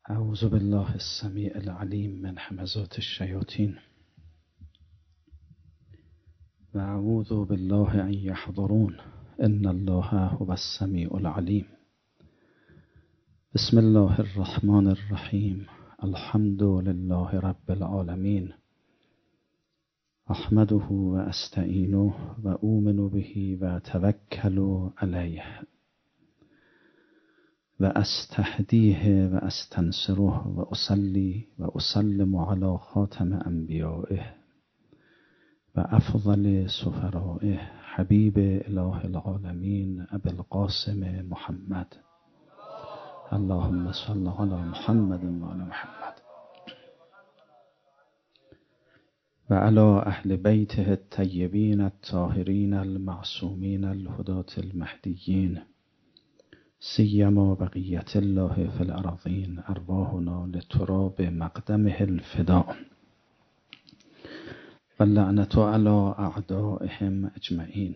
اعوذ بالله السمیع العلیم من همزات الشیاطین و اعوذ بالله ان یحضرون ان الله هو السمیع العلیم. بسم الله الرحمن الرحیم. الحمد لله رب العالمین. احمده و استعینه و اؤمن به و اتوکل علیه و استهدیه و استنصره و اصلی و اسلم علی خاتم انبیائه و افضل سفرائه حبیب اله العالمین ابی القاسم محمد. اللهم صل علی محمد و علی محمد و علی اهل بیته الطیبین الطاهرین المعصومین الهداة المهدیین سیما بقیت الله فی الارضین ارواحنا لتراب مقدمه الفداء و لعنة علی اعدائهم اجمعین.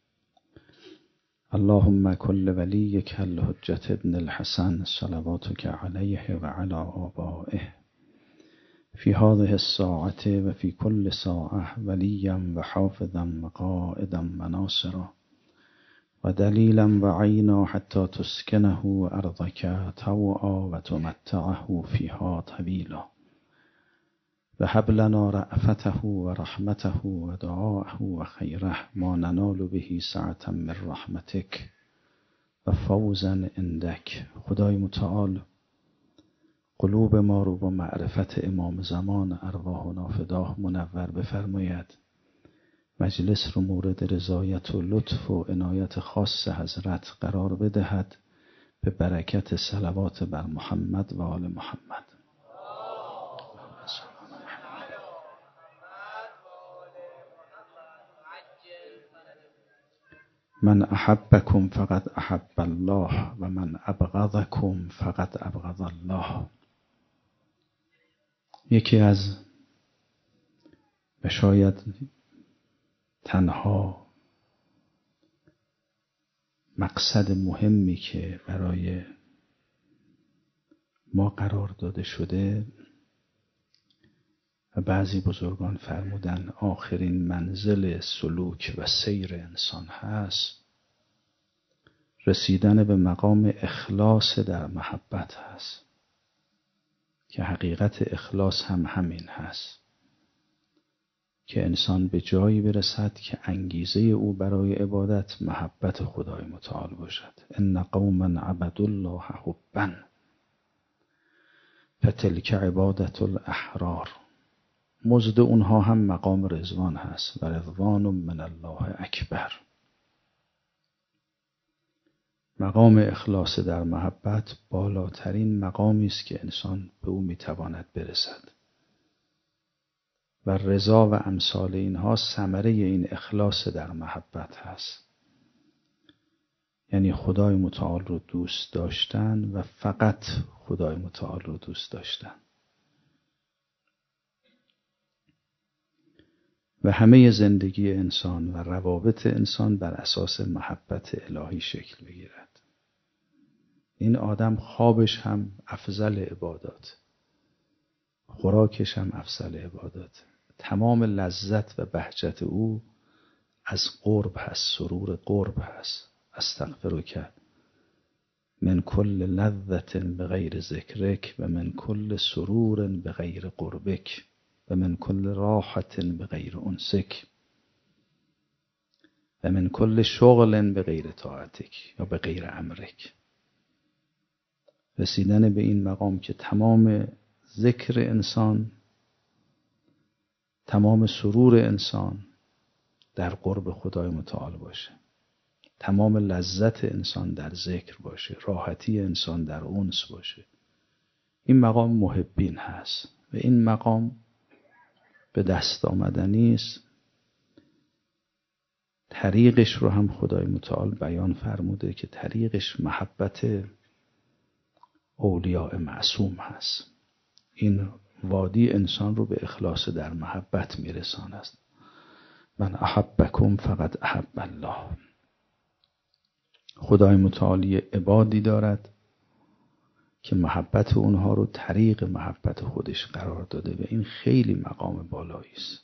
اللهم کل ولیک الحجة ابن الحسن صلواتک علیه و علی آبائه فی هذه الساعة و فی کل ساعة ولیا و حافظا و قائدا و ناصرا و دلیلا و عینا حتی تسکنه ارضک طوعا و تمتعه فیها طویلا و هب لنا رأفته و رحمته و دعاءه و خیره ما ننال به سعة من رحمتک و فوزا عندک. خدای متعال قلوب ما رو با معرفت امام زمان ارواحنا فداه منور بفرماید. مجلس رو مورد رضایت و لطف و عنایت خاص حضرت قرار بدهد به برکت صلوات بر محمد و آل محمد. من احبکم فقد احب الله و من ابغضکم فقد ابغض الله. یکی از و شاید تنها مقصد مهمی که برای ما قرار داده شده و بعضی بزرگان فرمودن آخرین منزل سلوک و سیر انسان هست، رسیدن به مقام اخلاص در محبت هست که حقیقت اخلاص هم همین هست که انسان به جایی برسد که انگیزه او برای عبادت محبت خدای متعال باشد. ان قوما عبدوا الله حبا فتلک عبادة الاحرار. مزد اونها هم مقام رضوان هست و رضوان من الله اکبر. مقام اخلاص در محبت بالاترین مقامی است که انسان به او میتواند برسد و رضا و امثال اینها ثمره این اخلاص در محبت هست. یعنی خدای متعال رو دوست داشتن و فقط خدای متعال رو دوست داشتن و همه زندگی انسان و روابط انسان بر اساس محبت الهی شکل بگیرد. این آدم خوابش هم افضل عبادات، خوراکش هم افضل عبادات، تمام لذت و بهجت او از قرب هست، سرور قرب هست. استغفرک من کل لذت بغیر ذکرک و من کل سرور بغیر قربک و من کل راحت بغیر انسک و من کل شغل بغیر طاعتک یا بغیر امرک. رسیدن به این مقام که تمام ذکر انسان، تمام سرور انسان در قرب خدای متعال باشه، تمام لذت انسان در ذکر باشه، راحتی انسان در انس باشه. این مقام محبین هست و این مقام به دست آمدنی است. طریقش رو هم خدای متعال بیان فرموده که طریقش محبت اولیاء معصوم هست. این وادی انسان رو به اخلاص در محبت میرساند. من احبکم فقد احب الله. خدای متعال عبادی دارد که محبت اونها رو طریق محبت خودش قرار داده و این خیلی مقام بالایی است.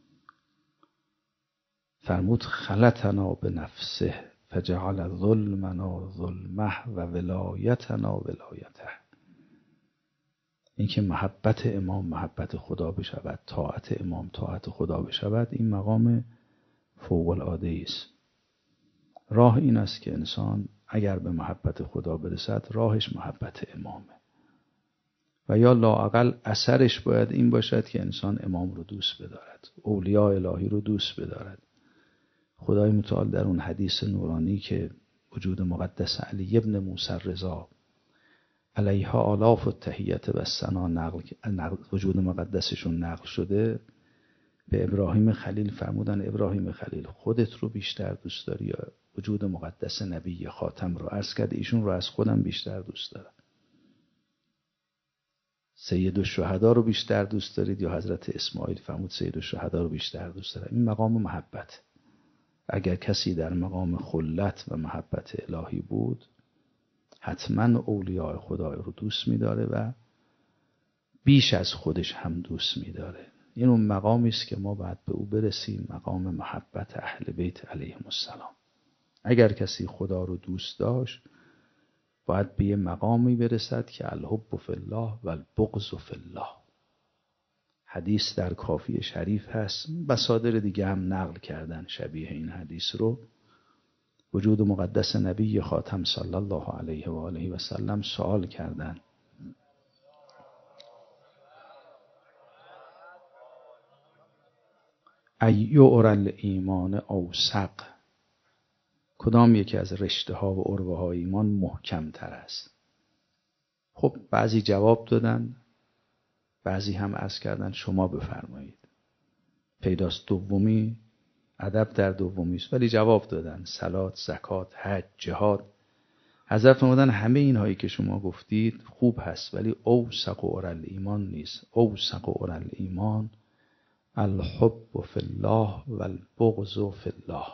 فرمود خلطنا به نفسه فجعل ظلمنا ظلمه و ولایتنا ولایته. این که محبت امام محبت خدا بشود، طاعت امام طاعت خدا بشود، این مقام فوق العاده است. راه این است که انسان اگر به محبت خدا برسد راهش محبت امامه و یا لااقل اثرش باید این باشد که انسان امام رو دوست بدارد، اولیاء الهی رو دوست بدارد. خدای متعال در اون حدیث نورانی که وجود مقدس علی ابن موسی رضا علیها آلاف التحیت و الثنا نقل وجود مقدسشون نقل شده، به ابراهیم خلیل فرمودن ابراهیم خلیل خودت رو بیشتر دوست داری یا وجود مقدس نبی خاتم رو؟ عرض کرد ایشون رو از خودم بیشتر دوست دارم. سید الشهدا رو بیشتر دوست دارید یا حضرت اسماعیل؟ فرمود سید الشهدا رو بیشتر دوست دارم. این مقام محبت. اگر کسی در مقام خلت و محبت الهی بود حتما اولیاء خدای رو دوست می‌داره و بیش از خودش هم دوست می‌داره. این اون مقامی است که ما باید به او برسیم، مقام محبت اهل بیت علیهم السلام. اگر کسی خدا رو دوست داشت باید به یه مقامی برسد که الحب فی الله و البغض فی الله. حدیث در کافی شریف هست، مصادر دیگه هم نقل کردن شبیه این حدیث رو. وجود مقدس نبی خاتم صلی الله علیه و آله و سلم سوال کردن ایعر الایمان اوثق، کدام یکی از رشته ها و عروه های ایمان محکم تر است؟ خب بعضی جواب دادن، بعضی هم عرض کردن شما بفرمایید. پیداست دومی، ادب در دومی است، ولی جواب دادن صلات، زکات، حج، جهاد. حضرت فرمودن همه اینهایی که شما گفتید خوب هست ولی اوثق عر الایمان نیست. اوثق عر الایمان الحب فی الله و البغض فی الله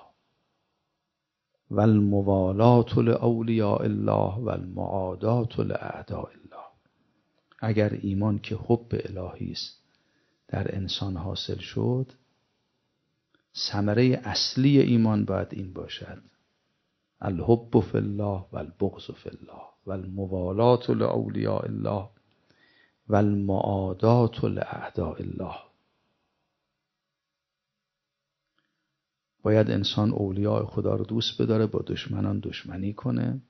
و الموالات لاولیاء الله و المعادات لاعداء الله. اگر ایمان که حب الهی است در انسان حاصل شد، ثمره اصلی ایمان باید این باشد: الحب فی الله و البغض فی الله و الموالات لاولیاء الله و المعادات لاعداء الله. باید انسان اولیاء خدا رو دوست بداره، با دشمنان دشمنی کنه.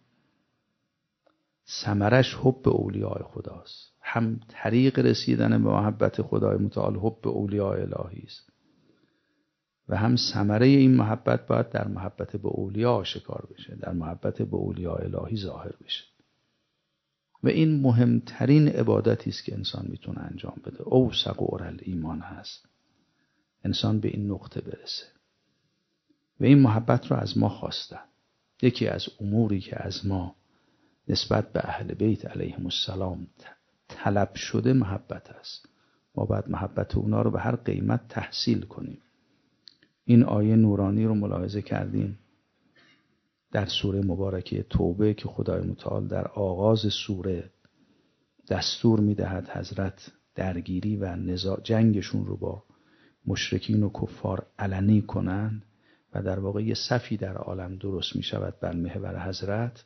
ثمرش حب اولیاء خداست. هم طریق رسیدن به محبت خدای متعال حب اولیاء الهی است و هم ثمره این محبت باید در محبت به اولیاء آشکار بشه، در محبت به اولیاء الهی ظاهر بشه. و این مهمترین عبادتی است که انسان میتونه انجام بده. اوثق عر الایمان هست انسان به این نقطه برسه و این محبت رو از ما خواستن. یکی از اموری که از ما نسبت به اهل بیت علیهم السلام طلب شده محبت است. ما باید محبت اونا رو به هر قیمت تحصیل کنیم. این آیه نورانی رو ملاحظه کردیم در سوره مبارکه توبه که خدای متعال در آغاز سوره دستور میدهد حضرت درگیری و نزاع جنگشون رو با مشرکین و کفار علنی کنند و در واقع یه صفی در عالم درست می شود بر محور حضرت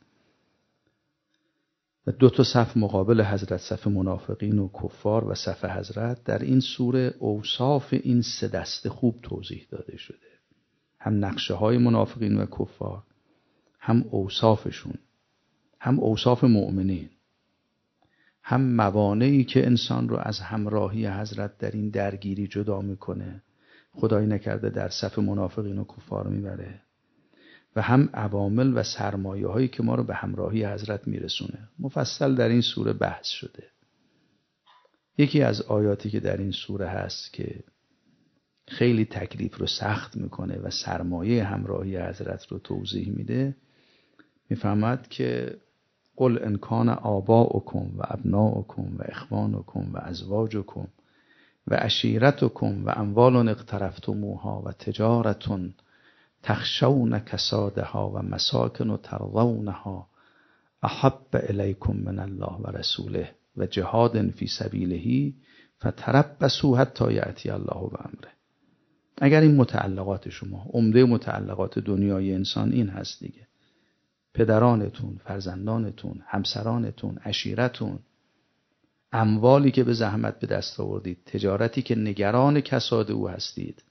و دو تا صف مقابل حضرت، صف منافقین و کفار و صف حضرت. در این سوره اوصاف این سه دسته خوب توضیح داده شده، هم نقشه های منافقین و کفار، هم اوصافشون، هم اوصاف مؤمنین، هم موانعی که انسان رو از همراهی حضرت در این درگیری جدا میکنه، خدای نکرده در صف منافقین و کفار میبره، و هم عوامل و سرمایه هایی که ما رو به همراهی حضرت میرسونه. مفصل در این سوره بحث شده. یکی از آیاتی که در این سوره هست که خیلی تکلیف رو سخت میکنه و سرمایه همراهی حضرت رو توضیح میده، میفهمد که قل ان کان آباؤکم و ابناؤکم و اخوانکم و ازواجکم و عشیرتکم و اموال اقترفتموها و تجارت تخشون کسادها و مساکن ترضونها احب الیکم من الله و رسوله و جهاد فی سبیله فتربصوا حتی یأتی الله بامره. اگر این متعلقات شما، عمده متعلقات دنیای انسان این هست دیگه، پدرانتون، فرزندانتون، همسرانتون، عشیرتون، اموالی که به زحمت به دست آوردید، تجارتی که نگران کساد او هستید،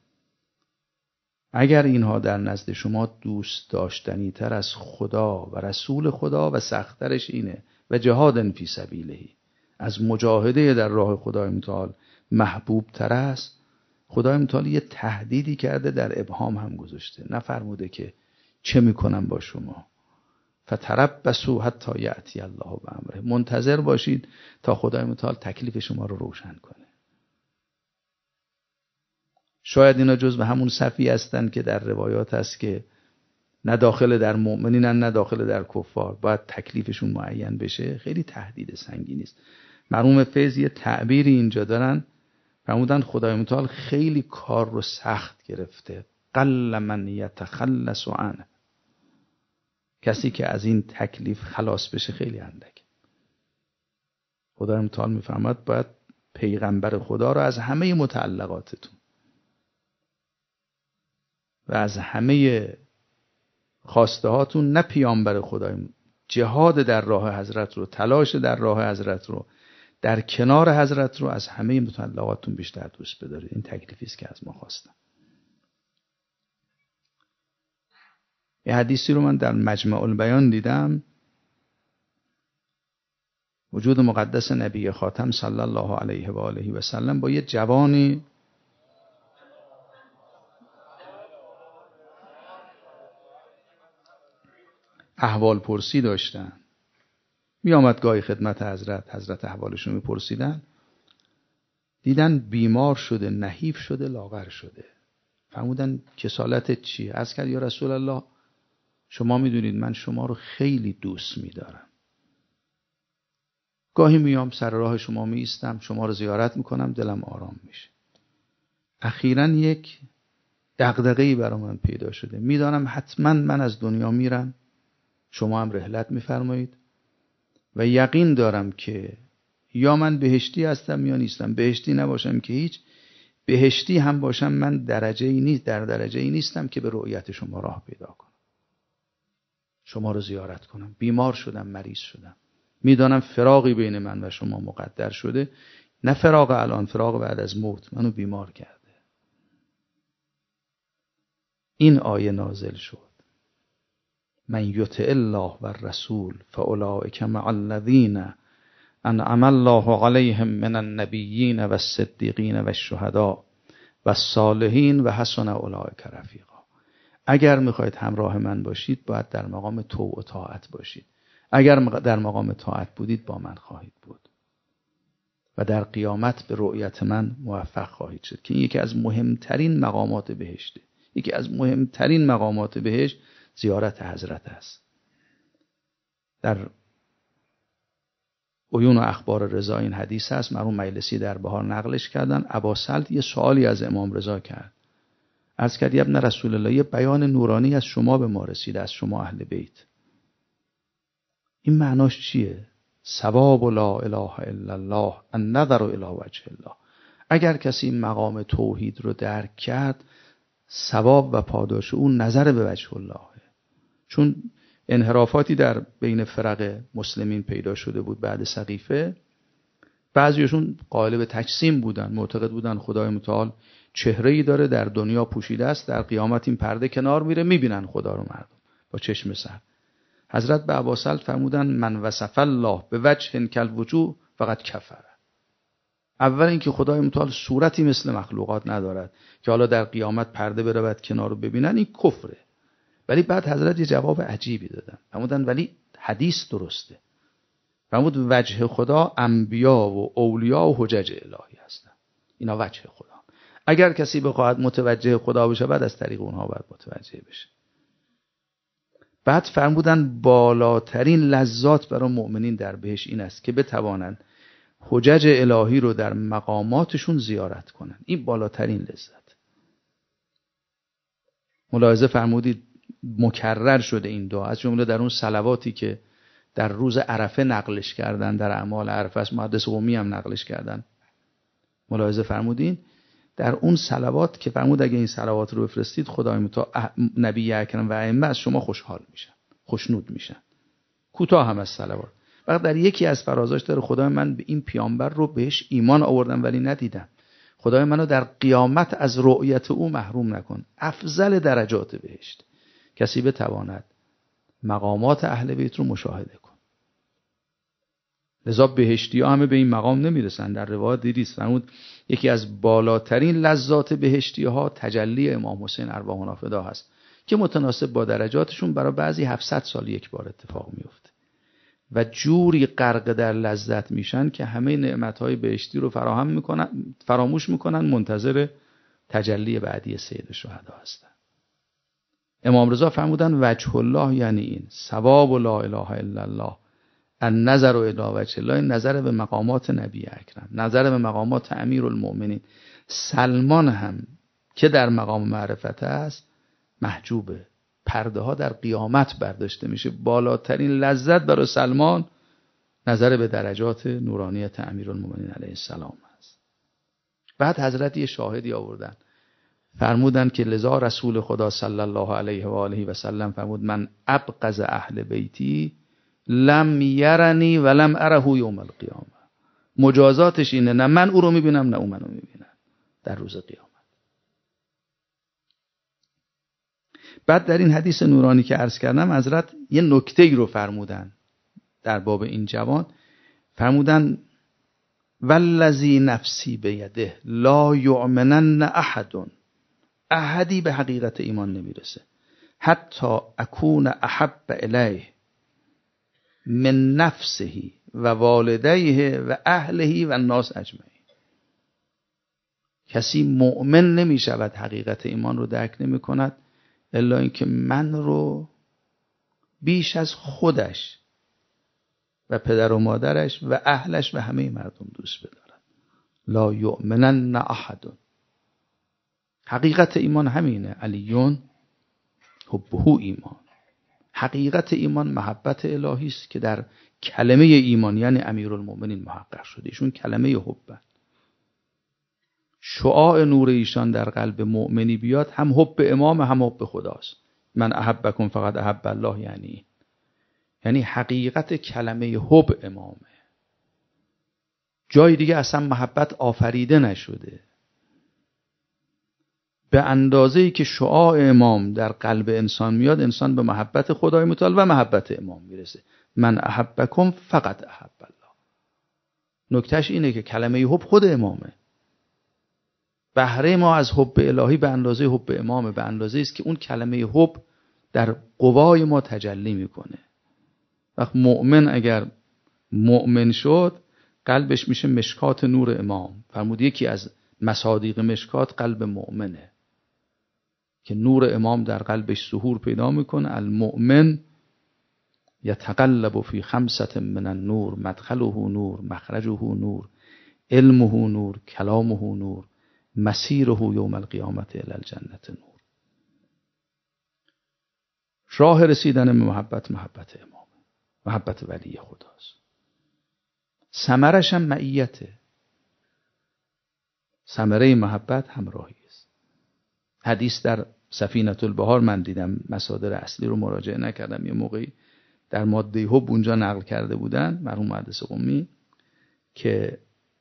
اگر اینها در نزد شما دوست داشتنی تر از خدا و رسول خدا و سخترش اینه و جهاد فی سبیله، از مجاهده در راه خدای متعال محبوب تر است، خدای متعال یه تهدیدی کرده، در ابهام هم گذاشته، نفرموده که چه میکنم با شما. فتربصوا حتی یأتی الله بامره، منتظر باشید تا خدای متعال تکلیف شما رو روشن کنه. شاید اینا جزو همون صفی هستند که در روایات هست که نه داخل در مؤمنینن نه داخل در کفار، باید تکلیفشون معین بشه. خیلی تهدید سنگینی است. مرحوم فیض یه تعبیری اینجا دارن، فرمودن خدای متعال خیلی کار رو سخت گرفته، قل من یتخلص عنه، کسی که از این تکلیف خلاص بشه خیلی اندک. خدای متعال میفرماد باید پیغمبر خدا رو از همه متعلقاتتون و از همه خواسته هاتون، نه پیامبر خدای، جهاد در راه حضرت رو، تلاش در راه حضرت رو، در کنار حضرت رو از همه متعلقاتون بیشتر دوست بدارید. این تکلیفی است که از ما خواستن. یه حدیثی رو من در مجمع البیان دیدم، وجود مقدس نبی خاتم صلی الله علیه و آله و سلم با یه جوانی احوال پرسی داشتن. می آمد گاهی خدمت حضرت احوالشون می پرسیدن. دیدن بیمار شده، نحیف شده، لاغر شده. فرمودن کسالتت چیه؟ عرض کرد یا رسول الله شما می دونید من شما رو خیلی دوست می دارم. گاهی میام سر راه شما می ایستم، شما رو زیارت می کنم، دلم آرام میشه. اخیراً یک دغدغه‌ای برای من پیدا شده. میدانم حتما من از دنیا میرم، شما هم رحلت میفرمایید و یقین دارم که یا من بهشتی هستم یا نیستم. بهشتی نباشم که هیچ، بهشتی هم باشم من در درجه‌ای نیستم که به رؤیت شما راه پیدا کنم، شما رو زیارت کنم. بیمار شدم، مریض شدم، میدانم فراقی بین من و شما مقدر شده، نه فراق الان، فراق بعد از موت منو بیمار کرده. این آیه نازل شد من یطع الله و الرسول فاولئک مع الذین انعم الله علیهم من النبیین و الصدیقین و الشهداء و الصالحین و حسن اولئک رفیقا. اگر میخواید همراه من باشید باید در مقام طوع و طاعت باشید. اگر در مقام طاعت بودید با من خواهید بود و در قیامت به رؤیت من موفق خواهید شد که این یکی از مهمترین مقامات بهشته. یکی از مهمترین مقامات بهشت زیارت حضرت است. در عیون و اخبار رضا این حدیث هست، مرحوم مجلسی در بهار نقلش کردن. ابا سلط یه سوالی از امام رضا کرد، عرض کرد ابن رسول الله یه بیان نورانی از شما به ما رسیده، از شما اهل بیت، این معناش چیه؟ ثواب لا اله الا الله النظر الی وجه الله. اگر کسی مقام توحید رو درک کرد، ثواب و پاداش اون نظر به وجه الله. چون انحرافاتی در بین فرق مسلمین پیدا شده بود بعد سقیفه، بعضیشون قائل به تجسیم بودن، معتقد بودن خدای متعال چهره‌ای داره در دنیا پوشیده است، در قیامت این پرده کنار میره، میبینن خدا رو مردم با چشم سر. حضرت به ابا سلط فرمودن من وصف الله به وجه کالوجوه فقط کفر. اول اینکه خدای متعال صورتی مثل مخلوقات ندارد که حالا در قیامت پرده بره بعد کنار رو ببینن، این کفره. ولی بعد حضرت یه جواب عجیبی دادن، فرمودن ولی حدیث درسته. فرمود وجه خدا انبیا و اولیا و حجج الهی هستن، اینا وجه خدا. اگر کسی بخواهد متوجه خدا بشه بعد از طریق اونها باید متوجه بشه. بعد فرمودن بالاترین لذات برای مؤمنین در بهشت این است که بتوانند حجج الهی رو در مقاماتشون زیارت کنن. این بالاترین لذت. ملاحظه فرمودید مکرر شده این دعا، از جمله در اون صلواتی که در روز عرفه نقلش کردن، در اعمال عرفه است، محدث قمی هم نقلش کردن. ملاحظه فرمودین در اون صلوات که فرمود اگه این صلوات رو بفرستید خدای متعال نبی اکرم و ائمه از شما خوشحال میشن، خوشنود میشن. کوتاه هم از صلوات. فقط در یکی از فرازاش داره خدای من به این پیامبر رو بهش ایمان آوردم ولی ندیدم. خدای منو در قیامت از رؤیت او محروم نکن. افضل درجات بهشت کسی بتواند مقامات اهل بیت رو مشاهده کن. لذا بهشتی ها همه به این مقام نمیرسن. در روایت دیدید فرمود یکی از بالاترین لذات بهشتی ها تجلی امام حسین ارواحنا فدا هست که متناسب با درجاتشون برای بعضی 700 سال یک بار اتفاق میفته و جوری غرق در لذت میشن که همه نعمتهای بهشتی رو فراموش میکنن، منتظر تجلی بعدی سید الشهدا هستن. امام رضا فرمودن وجه الله یعنی این ثواب لا اله الا الله، النظر الی وجه الله، نظر به مقامات نبی اکرم، نظر به مقامات امیرالمؤمنین. سلمان هم که در مقام معرفت است محجوبه، پرده ها در قیامت برداشته میشه. بالاترین لذت برای سلمان نظر به درجات نورانیت امیرالمؤمنین علیه السلام است. بعد حضرت یه شاهدی آوردن، فرمودن که لذا رسول خدا صلی الله علیه و آله و سلم فرمود من ابغض اهل بیتی لم یرنی و لم اره یوم القیامه. مجازاتش اینه نه من او رو میبینم نه او منو میبینم در روز قیامت. بعد در این حدیث نورانی که عرض کردم حضرت یه نکته‌ای رو فرمودن در باب این جوان. فرمودن والذی نفسی بیده لا یؤمنن احد، احدی به حقیقت ایمان نمیرسه حتی اکون احب الیه من نفسه و والدیه و اهله و الناس اجمعین. کسی مؤمن نمی شود، حقیقت ایمان رو درک نمی کند الا اینکه من رو بیش از خودش و پدر و مادرش و اهلش و همه مردم دوست بدارد. لا یؤمنن احد. حقیقت ایمان همینه. علیون حبه ایمان. حقیقت ایمان محبت الهی است که در کلمه ایمان یعنی امیرالمؤمنین محقق شده. ایشون کلمه حبن. شعاع نور ایشان در قلب مؤمنی بیاد هم حب امام هم حب خداست. من احبکم فقط احب الله، یعنی حقیقت کلمه حب امامه. جای دیگه اصلا محبت آفریده نشده. به اندازه‌ای که شعاع امام در قلب انسان میاد انسان به محبت خدای متعال و محبت امام میرسه. من احبکم فقط احب الله. نکتهش اینه که کلمه حب خود امامه. بهره ما از حب الهی به اندازه حب امامه، به اندازه است که اون کلمه حب در قوای ما تجلی میکنه. وقت مؤمن اگر مؤمن شد قلبش میشه مشکات نور امام. فرمود یکی از مصادیق مشکات قلب مؤمنه که نور امام در قلبش ظهور پیدا میکنه. المؤمن یتقلب فی خمسة من النور مدخله نور مخرجه نور علمه نور کلامه نور مسیره یوم القیامت الی الجنة نور. راه رسیدن به محبت امام، محبت ولی خداست. ثمرش هم معیته. ثمره محبت همراهی است. حدیث در سفینة البحار من دیدم، مصادر اصلی رو مراجعه نکردم، یه موقعی در ماده حب اونجا نقل کرده بودن مرحوم محدث قمی که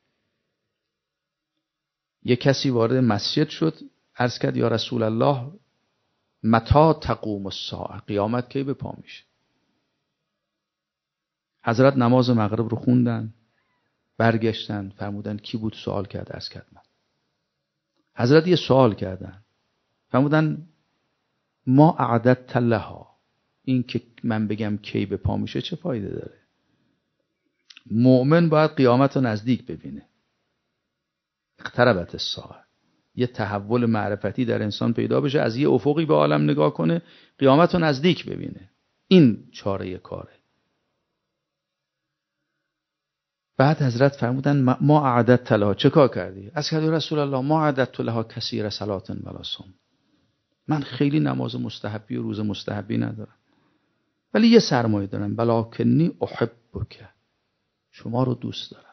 یه کسی وارد مسجد شد عرض کرد یا رسول الله متى تقوم الساعه، قیامت کی به پا میشه؟ حضرت نماز مغرب رو خوندن، برگشتن، فرمودن کی بود سوال کرد؟ عرض کرد من. حضرت یه سوال کردن، فرمودن ما اعددت لها، این که من بگم کی به پا میشه چه فایده داره؟ مؤمن باید قیامت رو نزدیک ببینه. اقتربت الساعه، یه تحول معرفتی در انسان پیدا بشه، از یه افقی به عالم نگاه کنه، قیامت رو نزدیک ببینه. این چاره کاره. بعد حضرت فرمودن ما اعددت لها، چه کار کردی؟ از کردی رسول الله ما اعددت لها کثیر صلات ولا صوم، من خیلی نماز مستحبی و روز مستحبی ندارم. ولی یه سرمایه دارم، ولکنی احبک، شما رو دوست دارم.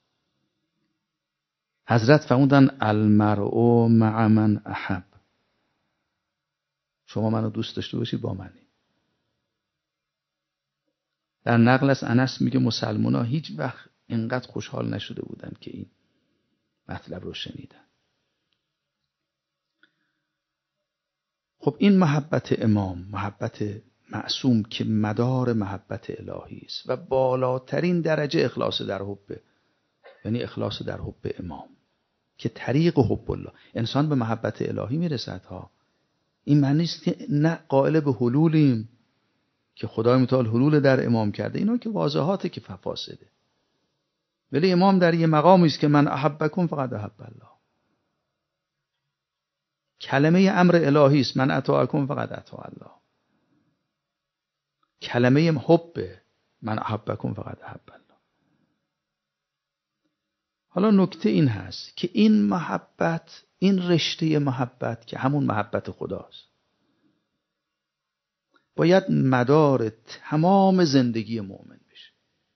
حضرت فرمودن المرء مع من احب، شما منو دوست داشته باشید با منی. در نقل از انس میگه مسلمان‌ها هیچ وقت اینقدر خوشحال نشده بودن که این مطلب رو شنیدن. خب این محبت امام، محبت معصوم که مدار محبت الهی است و بالاترین درجه اخلاص در حب، یعنی اخلاص در حب امام که طریق حب الله انسان به محبت الهی میرسد ها. این معنی نیست که نه قائل به حلولیم که خدای متعال حلول در امام کرده، اینا که واضحاته که فاسده. ولی امام در یه مقامی است که من احبکم فقد احب الله، کلمه امر الهی است، من اطاعکم فقد اطاع الله، کلمه حب من احبکم فقد احب الله. حالا نکته این هست که این محبت، این رشته محبت که همون محبت خداست، باید مدار تمام زندگی مؤمن بشه.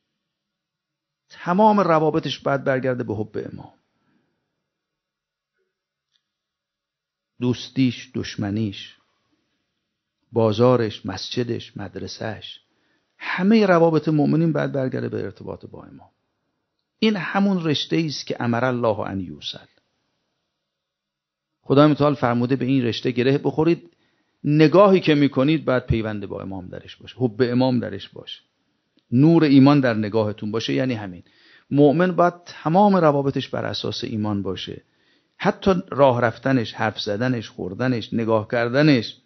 تمام روابطش باید برگرده به حب امام. دوستیش، دشمنیش، بازارش، مسجدش، مدرسهش، همه روابط مؤمنین باید برگرده به ارتباط با امام. این همون رشته است که امر الله ان یوصل. خدای متعال فرموده به این رشته گره بخورید، نگاهی که میکنید باید پیوند با امام درش باشه، حب امام درش باشه، نور ایمان در نگاهتون باشه. یعنی همین مؤمن باید تمام روابطش بر اساس ایمان باشه، حتی راه رفتنش، حرف زدنش، خوردنش، نگاه کردنش،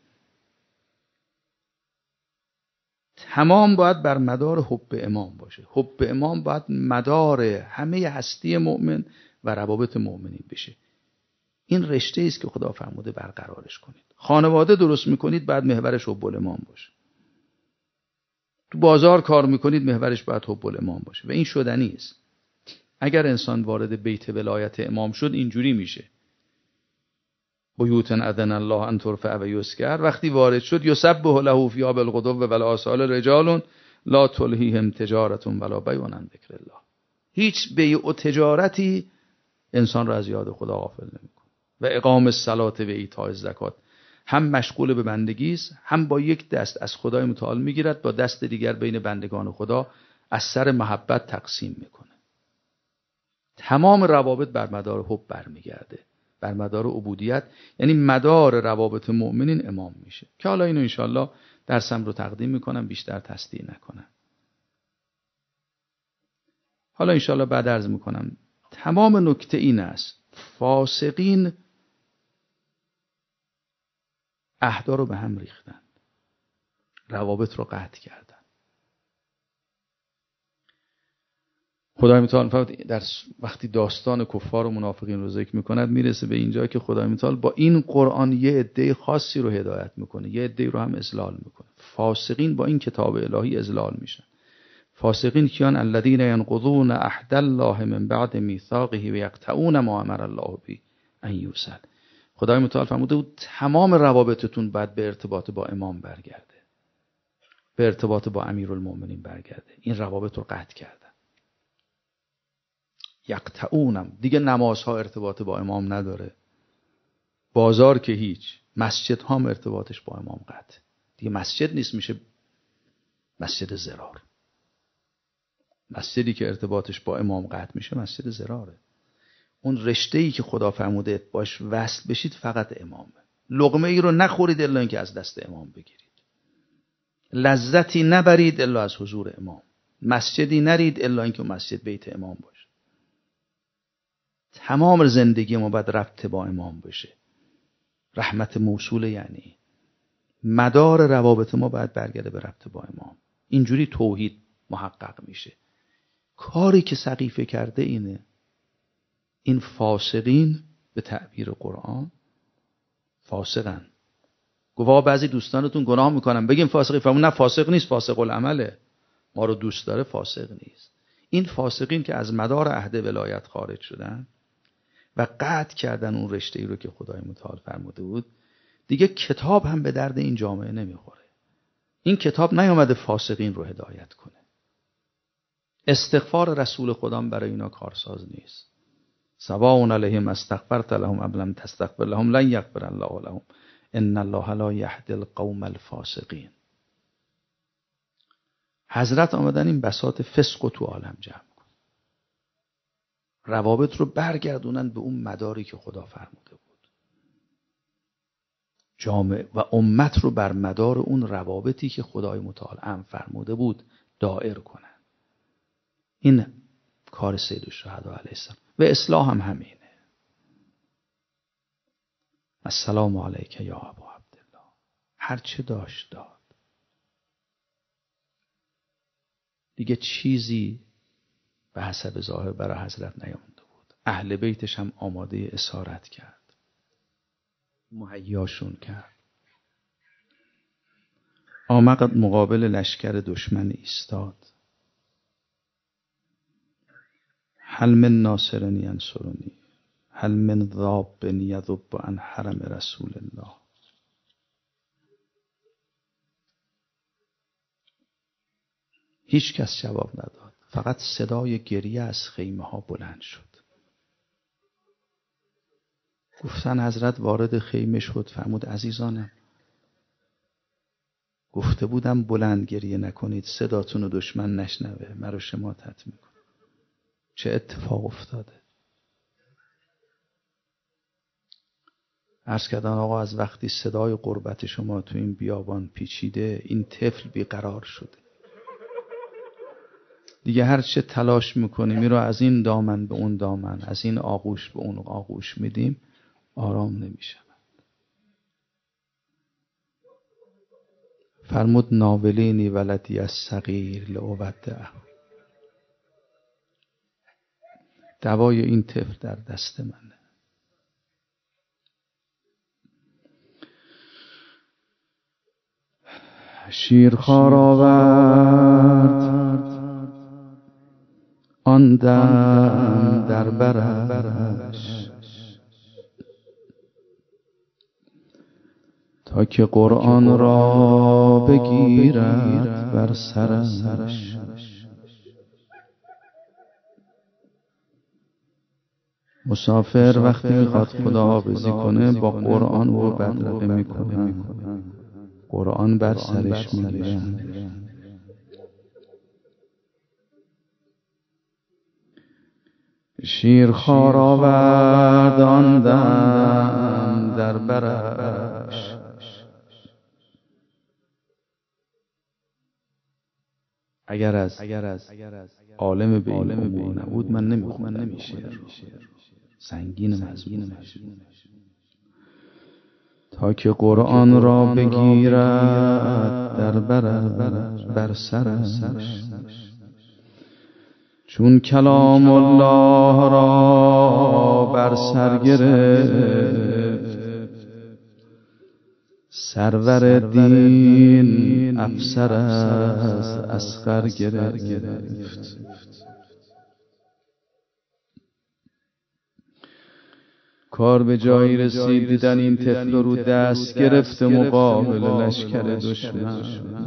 تمام باید بر مدار حب امام باشه. حب امام باید مدار همه هستی مؤمن و روابط مؤمنین بشه. این رشته است که خدا فرموده برقرارش کنید. خانواده درست میکنید بعد محورش حب الامام باشه. تو بازار کار میکنید محورش باید حب الامام باشه و این شدنی است. اگر انسان وارد بیت ولایت امام شد اینجوری میشه. بیوت اذن الله ان ترفع و یذکر، وقتی وارد شد یسبح له فیها بالغدو و بالآصال رجال لا تلهیهم تجارة ولا بیع عن ذکر الله. هیچ بیع و تجارتی انسان را از یاد خدا غافل نمیکنه. و اقام الصلاة و ایتاء الزکات، هم مشغول به بندگی است، هم با یک دست از خدای متعال میگیرد، با دست دیگر بین بندگان خدا از سر محبت تقسیم میکنه. تمام روابط بر مدار حب برمیگرده، بر مدار عبودیت، یعنی مدار روابط مؤمنین امام میشه که حالا اینو انشالله درسم رو تقدیم میکنم، بیشتر تصدیع نکنم. حالا انشالله بعد عرض میکنم. تمام نکته این است فاسقین عهدا رو به هم ریختن، روابط رو قطع کردن. خدای متعال در وقتی داستان کفار و منافقین رو ذکر میکند میرسه به اینجا که خدای متعال با این قرآن یه عده خاصی رو هدایت میکنه، یه عده رو هم اذلال میکنه. فاسقین با این کتاب الهی اذلال میشن. فاسقین کیان؟ الذین ینقضون عهد الله من بعد میثاقه و یقطعون ما امر الله به ان یوصل. خدای متعال فرموده بود تمام روابطتون باید به ارتباط با امام برگرده، به ارتباط با امیرالمومنین برگرده. این روابط رو قطع کردن. یقطعونم دیگه نمازها ارتباط با امام نداره، بازار که هیچ، مسجد هم ارتباطش با امام قطع دیگه. مسجد نیست، میشه مسجد ضرار. مسجدی که ارتباطش با امام قطع میشه مسجد ضراره. اون رشته‌ای که خدا فرموده باش وصل بشید فقط امامه. لقمه ای رو نخورید الا اینکه از دست امام بگیرید، لذتی نبرید الا از حضور امام، مسجدی نرید الا اینکه مسجد بیت امام باشه. تمام زندگی ما باید ربط با امام بشه. رحمت موصوله، یعنی مدار روابط ما باید برگرده به ربط با امام. اینجوری توحید محقق میشه. کاری که سقیفه کرده اینه. این فاسقین به تعبیر قرآن فاسقن. گواه بعضی دوستانتون گناه میکنن، بگیم فاسقی، فرمون نه فاسق نیست، فاسق العمله، ما رو دوست داره، فاسق نیست. این فاسقین که از مدار عهد ولایت خارج شدن و قطع کردن اون رشته‌ای رو که خدای متعال فرموده بود، دیگه کتاب هم به درد این جامعه نمیخوره. این کتاب نیامده فاسقین رو هدایت کنه. استغفار رسول خدا برای اینا کارساز نیست. سواء علیهم استغفرت لهم ام لم تستغفر لهم لن یغفر الله لهم ان الله لا یهدی القوم الفاسقین. حضرت آمدن این بساط فسق رو تو عالم جمع کن، روابط رو برگردونن به اون مداری که خدا فرموده بود، جامعه و امت رو بر مدار اون روابطی که خدای متعال ام فرموده بود دائر کنن. این کار سید الشهدا علیه السلام و اصلاح هم همینه. السلام علیک یا ابا عبدالله. هر چه داشت داد. دیگه چیزی به حسب ظاهر برای حضرت نیامده بود. اهل بیتش هم آماده اسارت کرد، مهیاشون کرد. آمد مقابل لشکر دشمن ایستاد. هل من ناصر ینصرنی هل من ذاب یذب عن حرم رسول الله. هیچ کس جواب نداد، فقط صدای گریه از خیمه ها بلند شد. گفتن حضرت وارد خیمه شد، فرمود عزیزانم گفته بودم بلند گریه نکنید، صداتون رو دشمن نشنوه، مرا شماتت میکن. چه اتفاق افتاده؟ عرض کردن آقا از وقتی صدای قربت شما تو این بیابان پیچیده، این طفل بیقرار شده. دیگه هر چه تلاش میکنیم این رو از این دامن به اون دامن، از این آغوش به اون آغوش میدیم، آرام نمیشه. فرمود ناولینی ولدی از صغیر لأودعه. دوای این طفل در دست منه. شیرخوار آورد آن دم در برش، تا که قرآن را بگیرد بر سرش. مسافر وقتی میخواد خداحافظی کنه با قرآن رو بدرقه میکنه، قرآن بر سرش میگیره. شیرخوار آورد آن دم در برش، اگر از عالم به این امور نبود من نمیخوندم این شعر رو. سنگین مضمونش. تا که قرآن را بگیرد در بر سرش، چون کلام الله را بر سر گرفت، سرور دین افسر از اصغر گرفت. کار به جایی رسید دیدن این طفل رو دست گرفته مقابل لشکر دشمن.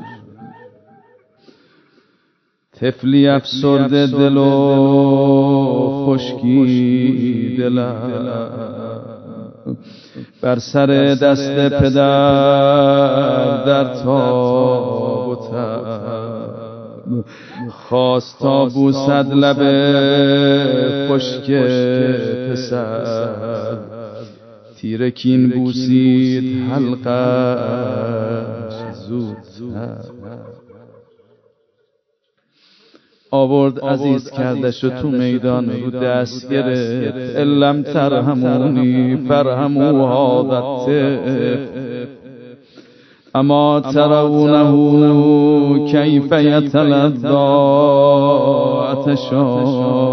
طفلی افسرده دل و خشکی دلم، بر سر دست پدر در تاب و تب، خواست تا بوسد لب خشک پسر، تیرکین بوسید حلقش زودتر. آورد عزیز کردش تو میدان رو دست گرفت. الم ترحمونی فرحمو هذا الطفل اما ترونه کیف یتلذی عطشا.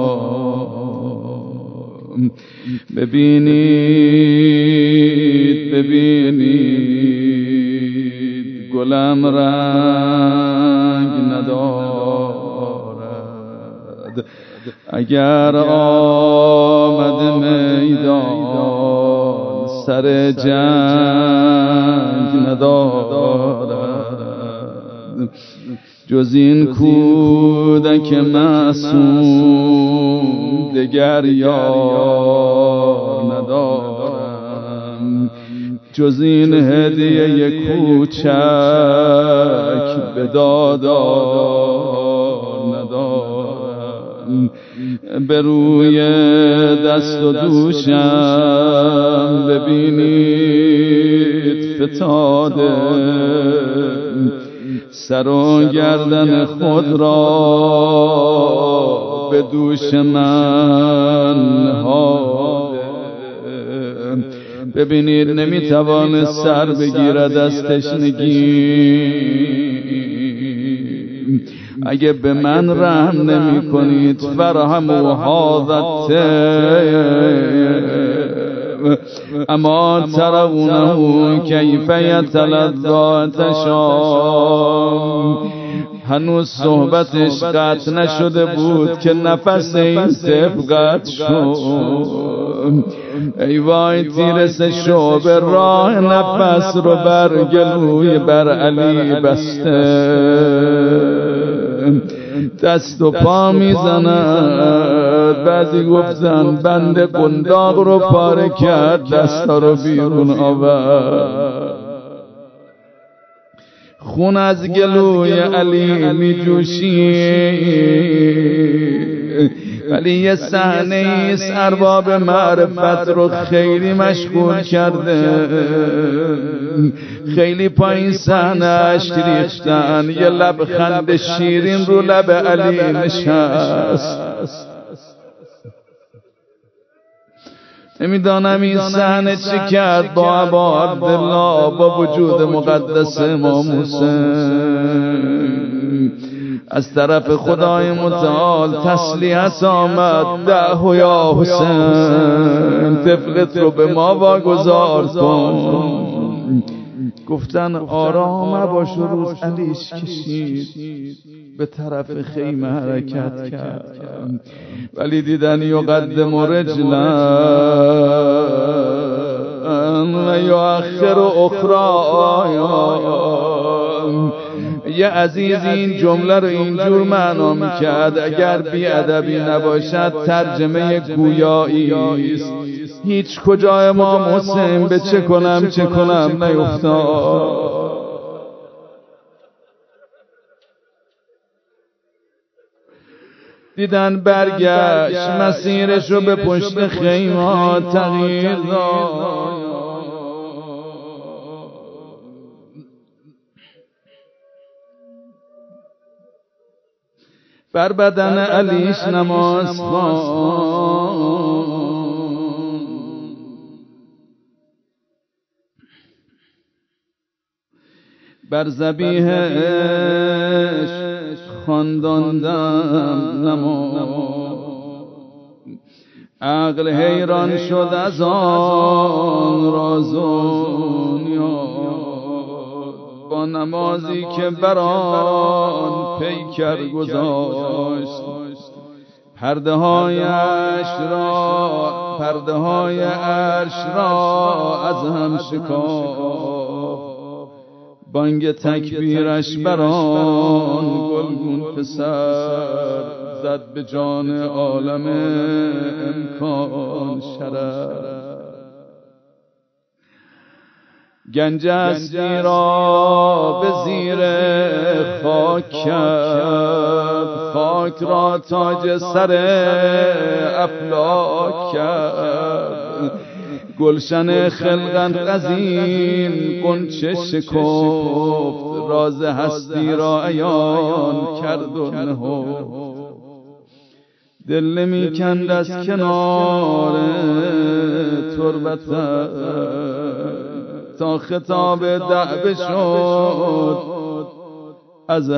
ببینید گلم رنگ ندارد، اگر آمد میدان سر جنگ ندارد. جز این کودک معصوم دگر یار ندارم، جز این هدیه کوچک به دادار ندارم. به روی دست و دوشم ببینید فتاده، سر و گردن خود را به دوش من هاده. ببینید نمیتوان سر بگیرد از تشنگی. اگه به من رحم نمی کنید فرهم و حاضت اما ترونه کیف یتلذ تشام. هنوز صحبتش قطع نشده بود که نفس این طفل قطع شد. ای وای تیرس شعب راه نفس رو بر گلوی بر علی بسته، دست و پا میزند. بعضی گفتن بند قنداق رو پاره کرد، دستا رو بیرون آورد. خون از گلوی علی می جوشید. ولی یه صحنه ایست ارباب معرفت رو خیلی مشغول کرده. خیلی پایین صحنه اشک ریختن، یه لبخند شیرین رو لب علی نشست. نمیدانم این صحنه چی کرد با ابا عبدالله، با وجود مقدس امام حسین. از طرف خدای متعال تسلیت آمد، دعه یا حسین طفلت رو به ما واگذار کن. گفتن آرام باش و روز علیش کشید، به طرف خیمه حرکت کرد. ولی دیدن یقدم رجلا و یؤخر اخرى. یه عزیز این جمله رو اینجور معنا میکرد، اگر بی ادبی نباشد ترجمه گویایی است. هیچ کجا امام حسین به چه کنم نیفتاد. دیدن برگشت، مسیرش رو به پشت خیمه تغییر داد. بر بدن علیش نماز خواند، بر ذبیحش خواندندم نماز. عقل حیران شد از آن راز و نیاز، با نمازی که بر آن پیکر گذاشت. پرده های عرش را از هم شکافت. بانگ تکبیرش بر آن گلگون پسر زد به جان عالم امکان شرف. گنج هستی را به زیر خاک کرد، خاک را تاج سر افلاک کرد. گلشن خلقت از این غنچه شکفت، راز هستی را عیان کرد و نهفت. دل نمی کند از کنار تربتش، تا خطاب دعوه شد از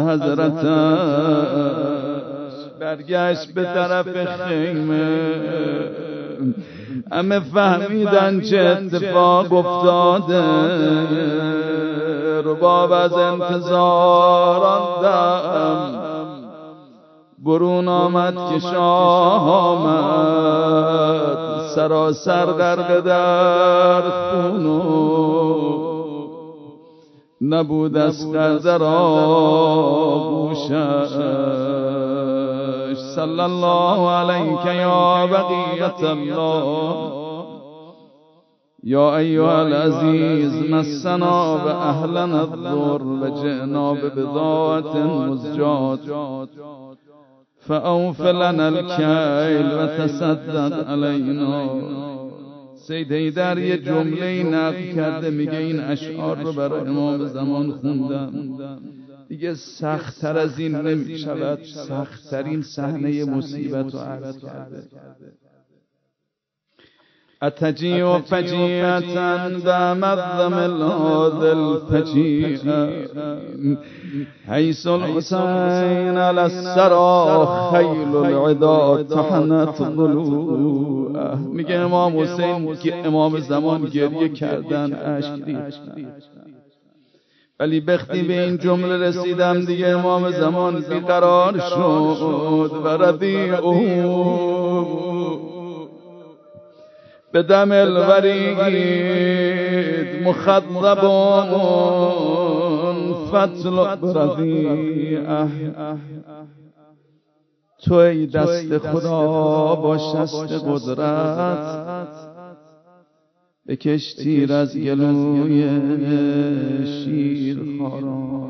حضرتش. برگشت به طرف خیمه، همه فهمیدن چه اتفاق افتاده. رباب از انتظار آن دم برون آمد که شاه آمد، سراسر غرق در خون و نبود از در آغوشش. صلی الله علیک یا بقیت الله یا ایها العزیز، مسنا باهلنا الضر وجئنا ببضاعة مزجاة فاوف لنا الکیل وتصدق علینا. سید حیدر یه جمله نقل کرده، میگه این اشعار رو برای امام زمان خوندم، دیگه سخت‌تر از این نمی‌شود. سخت‌ترین صحنه مصیبت رو عرض کرده. اتجیع فجیعة دمضم الهاد الفجیع حیث الحسین علی السرا خیل العدا طحنت ضلوعه. میگه امام حسین که امام زمان گریه کردن، اشک ریختن، ولی وقتی به این جمله رسیدم دیگه امام زمان بیقرار شد. و ردیعه بدم الورید مخضب فاطلب رضیعه. تو ای دست خدا با شست قدرت، بکش تیر از گلوی شیرخواران.